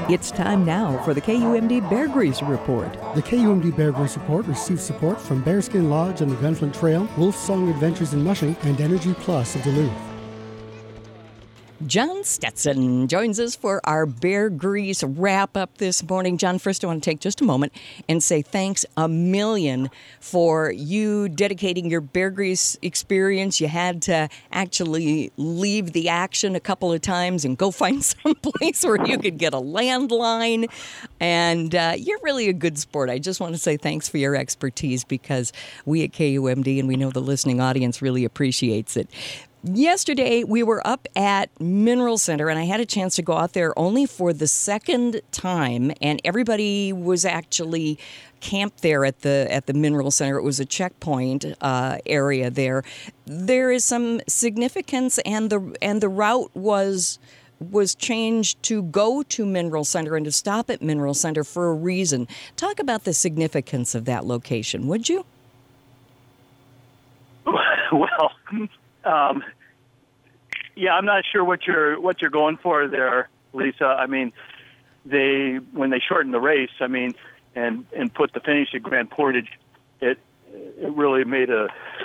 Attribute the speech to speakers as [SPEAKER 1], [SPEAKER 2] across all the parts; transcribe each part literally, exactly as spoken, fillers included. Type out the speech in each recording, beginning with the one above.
[SPEAKER 1] It's time now for the K U M D Bear Grease Report.
[SPEAKER 2] The K U M D Bear Grease Report receives support from Bearskin Lodge on the Gunflint Trail, Wolf Song Adventures in Mushing, and Energy Plus of Duluth.
[SPEAKER 1] John Stetson joins us for our Bear Grease wrap-up this morning. John, first I want to take just a moment and say thanks a million for you dedicating your Bear Grease experience. You had to actually leave the action a couple of times and go find some place where you could get a landline. And uh, you're really a good sport. I just want to say thanks for your expertise because we at K U M D and we know the listening audience really appreciates it. Yesterday, we were up at Mineral Center, and I had a chance to go out there only for the second time, and everybody was actually camped there at the at the Mineral Center. It was a checkpoint uh, area there. There is some significance, and the and the route was was changed to go to Mineral Center and to stop at Mineral Center for a reason. Talk about the significance of that location, would you?
[SPEAKER 3] Well. Um, yeah, I'm not sure what you're what you're going for there, Lisa. I mean, they when they shortened the race, I mean, and and put the finish at Grand Portage, it it really made a,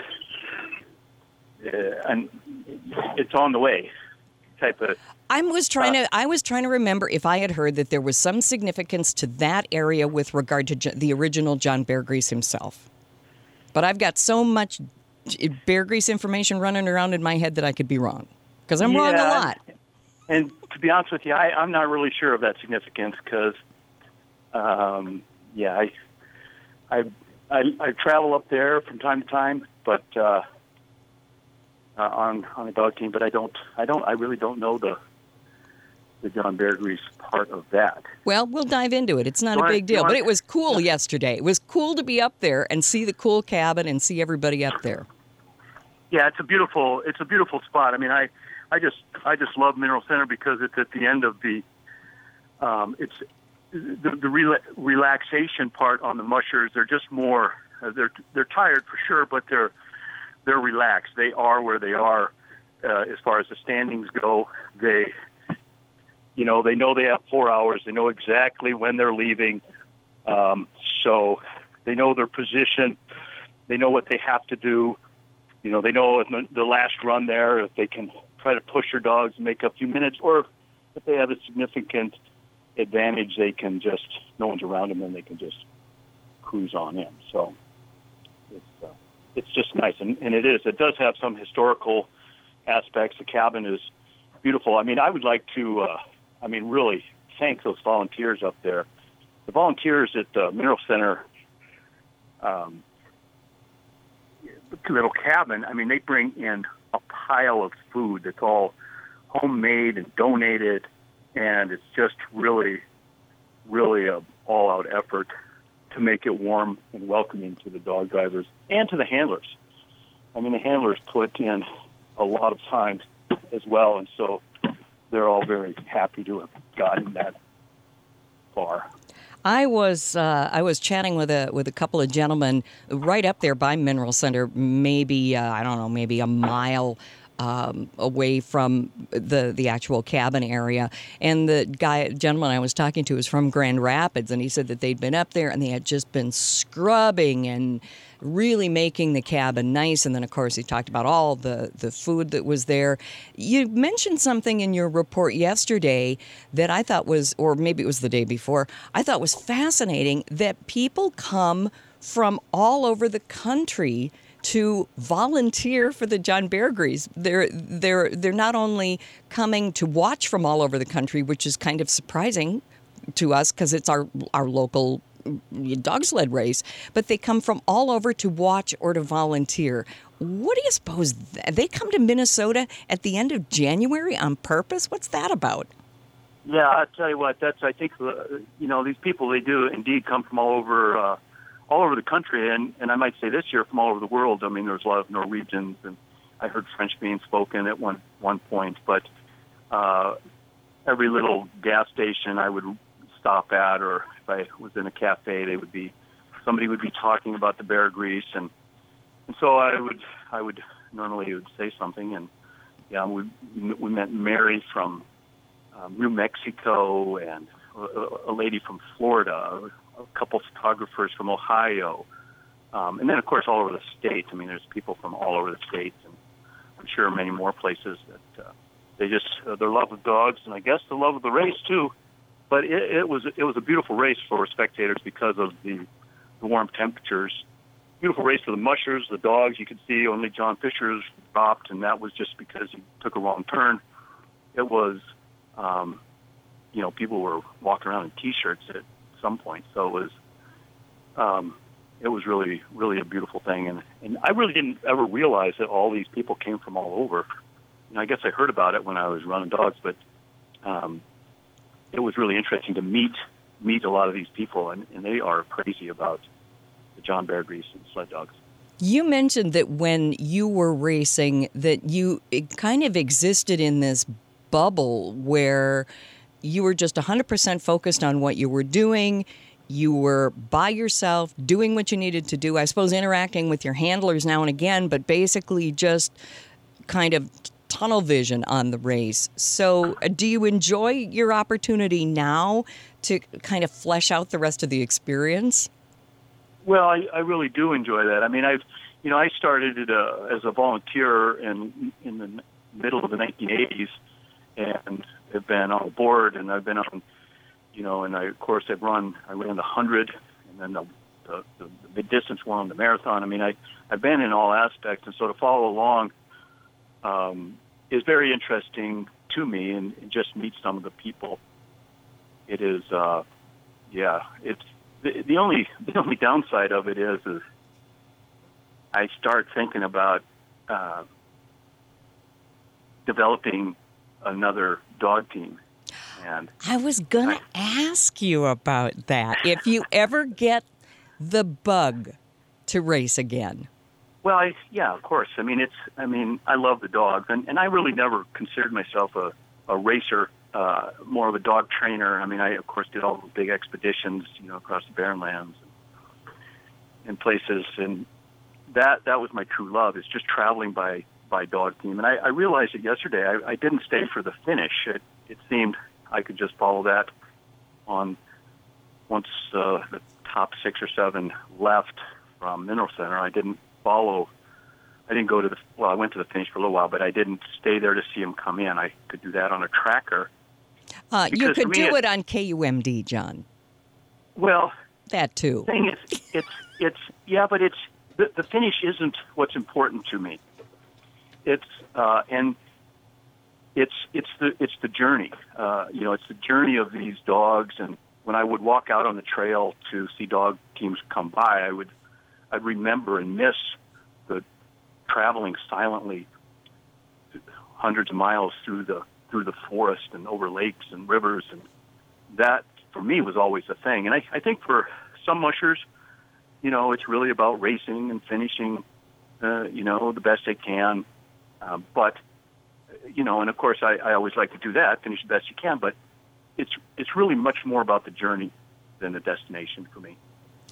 [SPEAKER 3] uh, an it's on the way type of.
[SPEAKER 1] I was trying
[SPEAKER 3] uh,
[SPEAKER 1] to I was trying to remember if I had heard that there was some significance to that area with regard to the original John Bear Grease himself, but I've got so much Bear Grease information running around in my head that I could be wrong because I'm
[SPEAKER 3] yeah,
[SPEAKER 1] wrong a lot.
[SPEAKER 3] And to be honest with you, I, I'm not really sure of that significance because, um, yeah, I, I, I, I travel up there from time to time, but uh, uh, on on a dog team. But I don't, I don't, I really don't know the the John Bear Grease part of that.
[SPEAKER 1] Well, we'll dive into it. It's not
[SPEAKER 3] want,
[SPEAKER 1] a big deal,
[SPEAKER 3] want,
[SPEAKER 1] but it was cool yeah. yesterday. It was cool to be up there and see the cool cabin and see everybody up there.
[SPEAKER 3] Yeah, it's a beautiful it's a beautiful spot. I mean, I, I just I just love Mineral Center because it's at the end of the um, it's the, the rela- relaxation part on the mushers. They're just more uh, they're they're tired for sure, but they're they're relaxed. They are where they are uh, as far as the standings go. They you know they know they have four hours. They know exactly when they're leaving, um, so they know their position. They know what they have to do. You know, they know in the last run there, if they can try to push their dogs and make up a few minutes, or if they have a significant advantage, they can just, no one's around them, and they can just cruise on in. So it's uh, it's just nice. And, and it is. It does have some historical aspects. The cabin is beautiful. I mean, I would like to, uh, I mean, really thank those volunteers up there. The volunteers at the Mineral Center, um, little cabin, I mean, they bring in a pile of food that's all homemade and donated, and it's just really, really a all-out effort to make it warm and welcoming to the dog drivers and to the handlers. I mean, the handlers put in a lot of time as well, and so they're all very happy to have gotten that far.
[SPEAKER 1] I was uh, I was chatting with a with a couple of gentlemen right up there by Mineral Center, maybe uh, I don't know, maybe a mile um, away from the the actual cabin area. And the guy gentleman I was talking to was from Grand Rapids, and he said that they'd been up there and they had just been scrubbing and really making the cabin nice. And then, of course, he talked about all the, the food that was there. You mentioned something in your report yesterday that I thought was, or maybe it was the day before, I thought was fascinating, that people come from all over the country to volunteer for the John Bear Grease. They're, they're, they're not only coming to watch from all over the country, which is kind of surprising to us because it's our, our local dog sled race, but they come from all over to watch or to volunteer. What do you suppose? They come to Minnesota at the end of January on purpose? What's that about?
[SPEAKER 3] Yeah, I'll tell you what, that's, I think, uh, you know, these people, they do indeed come from all over, uh, all over the country, and, and I might say this year from all over the world. I mean, there's a lot of Norwegians, and I heard French being spoken at one, one point, but uh, every little gas station I would stop at, or if I was in a cafe, they would be, somebody would be talking about the Bear Grease, and, and so I would, I would normally would say something, and yeah, we we met Mary from um, New Mexico, and a, a lady from Florida, a couple photographers from Ohio, um, and then of course all over the states. I mean, there's people from all over the states, and I'm sure many more places that uh, they just uh, their love of dogs, and I guess the love of the race too. But it, it was it was a beautiful race for spectators because of the, the warm temperatures. Beautiful race for the mushers, the dogs. You could see only John Fisher's dropped, and that was just because he took a wrong turn. It was, um, you know, people were walking around in T-shirts at some point. So it was, um, it was really, really a beautiful thing. And, and I really didn't ever realize that all these people came from all over. You know, I guess I heard about it when I was running dogs, but um, it was really interesting to meet meet a lot of these people, and, and they are crazy about the John Baird race and sled dogs.
[SPEAKER 1] You mentioned that when you were racing, that you it kind of existed in this bubble where you were just one hundred percent focused on what you were doing. You were by yourself, doing what you needed to do, I suppose interacting with your handlers now and again, but basically just kind of tunnel vision on the race. So uh, do you enjoy your opportunity now to kind of flesh out the rest of the experience?
[SPEAKER 3] Well, I, I really do enjoy that. I mean, I've, you know, I started it, uh, as a volunteer in in the middle of the nineteen eighties, and have been on the board, and I've been on, you know, and I of course I've run. I ran the hundred, and then the the, the, the mid distance one, the marathon. I mean, I I've been in all aspects, and so to follow along um, is very interesting to me, and, and just meet some of the people. It is, uh, yeah, it's. The, the only the only downside of it is, is I start thinking about uh, developing another dog team. And
[SPEAKER 1] I was going to ask you about that. If you ever get the bug to race again.
[SPEAKER 3] Well, I, yeah, of course. I mean, it's. I mean, I love the dogs, and, and I really never considered myself a, a racer. Uh, more of a dog trainer. I mean, I, of course, did all the big expeditions, you know, across the Barren Lands and, and places. And that that was my true love, is just traveling by, by dog team. And I, I realized it yesterday. I, I didn't stay for the finish. It, it seemed I could just follow that on once uh, the top six or seven left from Mineral Center. I didn't follow. I didn't go to the, well, I went to the finish for a little while, but I didn't stay there to see them come in. I could do that on a tracker.
[SPEAKER 1] Uh, you could
[SPEAKER 3] me,
[SPEAKER 1] do
[SPEAKER 3] it,
[SPEAKER 1] it on K U M D, John.
[SPEAKER 3] Well,
[SPEAKER 1] that too.
[SPEAKER 3] The thing is, it's it's yeah, but it's the, the finish isn't what's important to me. It's uh, and it's it's the it's the journey. Uh, you know, it's the journey of these dogs. And when I would walk out on the trail to see dog teams come by, I would I'd remember and miss the traveling silently hundreds of miles through the through the forest and over lakes and rivers, and that for me was always a thing. And I, I think for some mushers, you know, it's really about racing and finishing, uh, you know, the best they can. Uh, but you know, and of course, I, I always like to do that, finish the best you can. But it's it's really much more about the journey than the destination for me.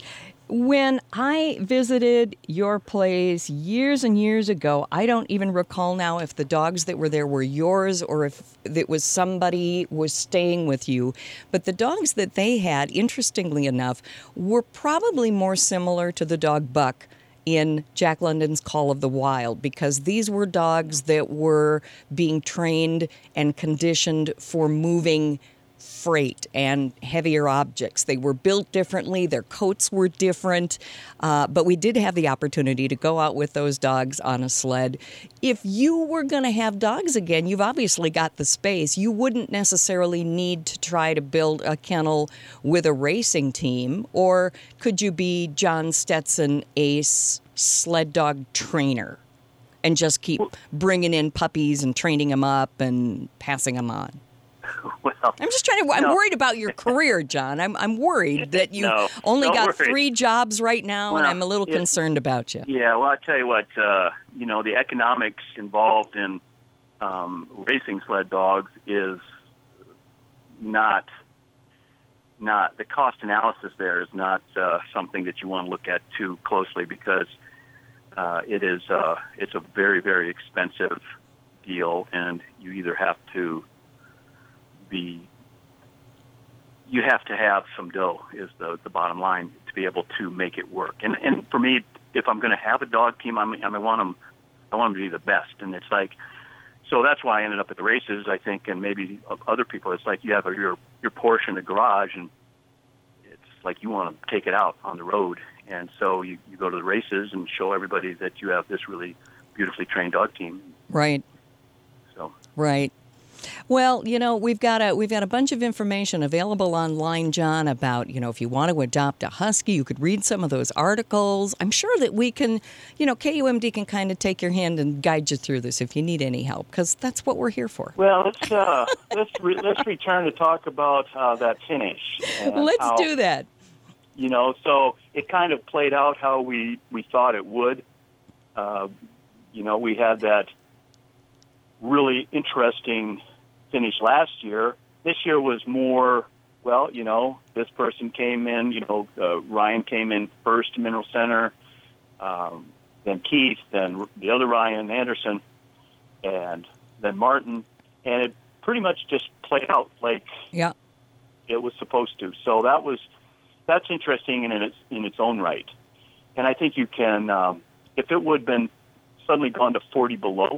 [SPEAKER 1] When I visited your place years and years ago, I don't even recall now if the dogs that were there were yours or if it was somebody was staying with you. But the dogs that they had, interestingly enough, were probably more similar to the dog Buck in Jack London's Call of the Wild, because these were dogs that were being trained and conditioned for moving freight and heavier objects. They were built differently. Their coats were different. Uh, but we did have the opportunity to go out with those dogs on a sled. If you were going to have dogs again, you've obviously got the space. You wouldn't necessarily need to try to build a kennel with a racing team. Or could you be John Stetson, ace sled dog trainer, and just keep bringing in puppies and training them up and passing them on?
[SPEAKER 3] Well,
[SPEAKER 1] I'm just trying to. I'm
[SPEAKER 3] no.
[SPEAKER 1] worried about your career, John. I'm I'm worried that you
[SPEAKER 3] no,
[SPEAKER 1] only got
[SPEAKER 3] worry.
[SPEAKER 1] three jobs right now,
[SPEAKER 3] well,
[SPEAKER 1] and I'm a little
[SPEAKER 3] it,
[SPEAKER 1] concerned about you.
[SPEAKER 3] Yeah, well, I'll tell you what. Uh, you know, the economics involved in um, racing sled dogs is not not the cost analysis. There is not uh, something that you want to look at too closely, because uh, it is uh, it's a very very expensive deal, and you either have to be, you have to have some dough is the the bottom line to be able to make it work. And and for me, if I'm going to have a dog team, I mean, I want them, I want them to be the best. And it's like, so that's why I ended up at the races, I think, and maybe other people. It's like you have a, your your Porsche in the garage, and it's like you want to take it out on the road. And so you, you go to the races and show everybody that you have this really beautifully trained dog team.
[SPEAKER 1] Right.
[SPEAKER 3] So.
[SPEAKER 1] Right. Well, you know, we've got a we've got a bunch of information available online, John, about, you know, if you want to adopt a husky, you could read some of those articles. I'm sure that we can, you know, K U M D can kind of take your hand and guide you through this if you need any help, because that's what we're here for.
[SPEAKER 4] Well, let's uh, let's re- let's return to talk about uh, that finish.
[SPEAKER 1] Let's
[SPEAKER 4] how,
[SPEAKER 1] do that.
[SPEAKER 4] You know, so it kind of played out how we, we thought it would. Uh, you know, we had that really interesting finish last year. This year was more, well, you know, this person came in, you know, uh, Ryan came in first to Mineral Center, um, then Keith, then the other Ryan Anderson, and then Martin, and it pretty much just played out like
[SPEAKER 1] yeah.
[SPEAKER 4] it was supposed to. So that was, that's interesting in its, in its own right. And I think you can, um, if it would have been suddenly gone to forty below,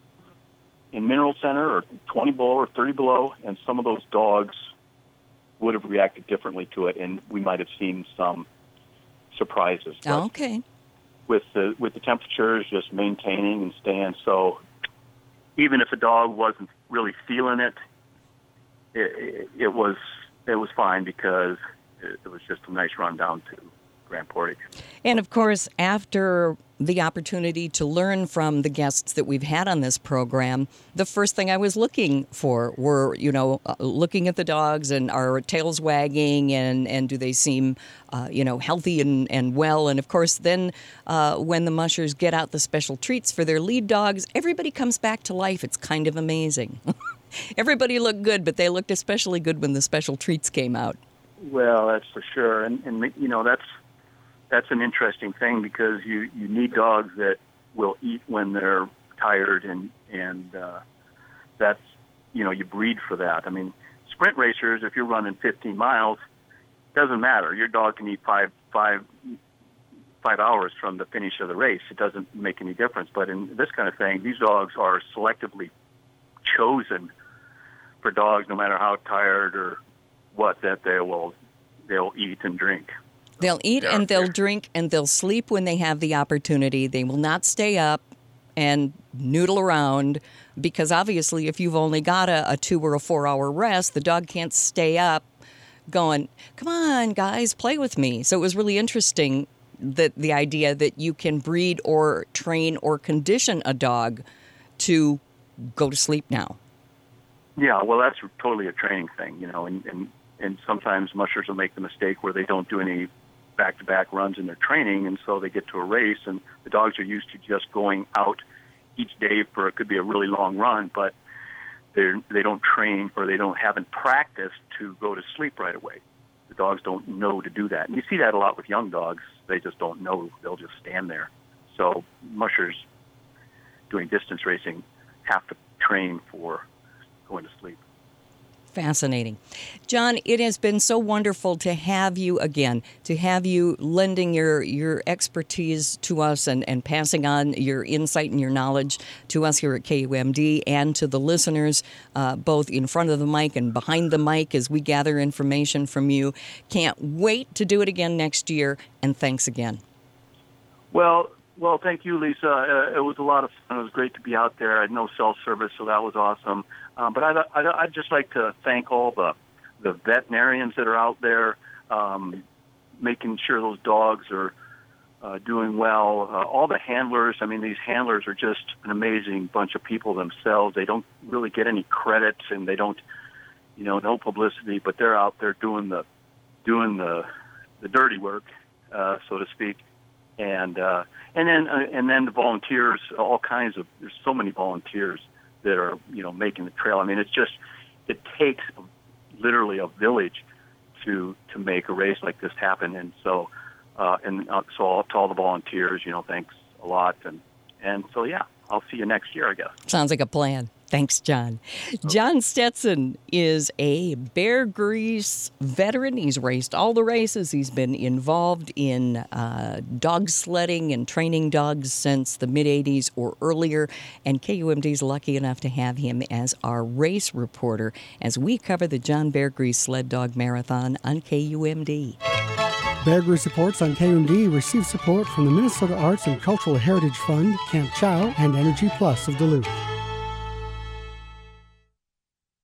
[SPEAKER 4] in Mineral Center, or twenty below, or thirty below, and some of those dogs would have reacted differently to it, and we might have seen some surprises.
[SPEAKER 1] Oh, okay.
[SPEAKER 3] With the with the temperatures just maintaining and staying, so even if the dog wasn't really feeling it, it, it, it was it was fine because it, it was just a nice run down to Grand Portage.
[SPEAKER 1] And of course, after the opportunity to learn from the guests that we've had on this program, the first thing I was looking for were, you know, uh, looking at the dogs and are tails wagging and, and do they seem, uh, you know, healthy and, and well. And of course, then uh, when the mushers get out the special treats for their lead dogs, everybody comes back to life. It's kind of amazing. Everybody looked good, but they looked especially good when the special treats came out.
[SPEAKER 3] Well, that's for sure. And, and you know, that's That's an interesting thing because you, you need dogs that will eat when they're tired, and and uh, that's, you know, you breed for that. I mean, sprint racers, if you're running fifteen miles, doesn't matter. Your dog can eat five five five hours from the finish of the race. It doesn't make any difference. But in this kind of thing, these dogs are selectively chosen for dogs, no matter how tired or what, that they will they'll eat and drink.
[SPEAKER 1] They'll eat and they'll drink and they'll sleep when they have the opportunity. They will not stay up and noodle around because obviously if you've only got a, a two or a four hour rest, the dog can't stay up going, come on, guys, play with me. So it was really interesting that the idea that you can breed or train or condition a dog to go to sleep now.
[SPEAKER 3] Yeah, well, that's totally a training thing, you know, and, and, and sometimes mushers will make the mistake where they don't do any back-to-back runs in their training, and so they get to a race, and the dogs are used to just going out each day for, it could be a really long run, but they they don't train or they don't haven't practiced to go to sleep right away. The dogs don't know to do that. And you see that a lot with young dogs. They just don't know. They'll just stand there. So mushers doing distance racing have to train for going to sleep.
[SPEAKER 1] Fascinating. John, it has been so wonderful to have you again, to have you lending your, your expertise to us and, and passing on your insight and your knowledge to us here at K U M D and to the listeners, uh, both in front of the mic and behind the mic as we gather information from you. Can't wait to do it again next year, and thanks again.
[SPEAKER 3] Well, well, thank you, Lisa. Uh, it was a lot of fun. It was great to be out there. I had no cell service, so that was awesome. Um, but I'd, I'd, I'd just like to thank all the, the veterinarians that are out there, um, making sure those dogs are uh, doing well. Uh, all the handlers, I mean, these handlers are just an amazing bunch of people themselves. They don't really get any credit, and they don't, you know, no publicity, but they're out there doing the doing the the dirty work, uh, so to speak. And uh, and then uh, and then the volunteers, all kinds of. There's so many volunteers that are, you know, making the trail. I mean, it's just, it takes literally a village to to make a race like this happen. And so, uh, and uh, so all, to all the volunteers, you know, thanks a lot. And and so, yeah, I'll see you next year, I guess.
[SPEAKER 1] Sounds like a plan. Thanks, John. John Stetson is a Bear Grease veteran. He's raced all the races. He's been involved in uh, dog sledding and training dogs since the mid-eighties or earlier. And K U M D is lucky enough to have him as our race reporter as we cover the John Bear Grease Sled Dog Marathon on K U M D.
[SPEAKER 2] Bear Grease Reports on K U M D receive support from the Minnesota Arts and Cultural Heritage Fund, Camp Chow, and Energy Plus of Duluth.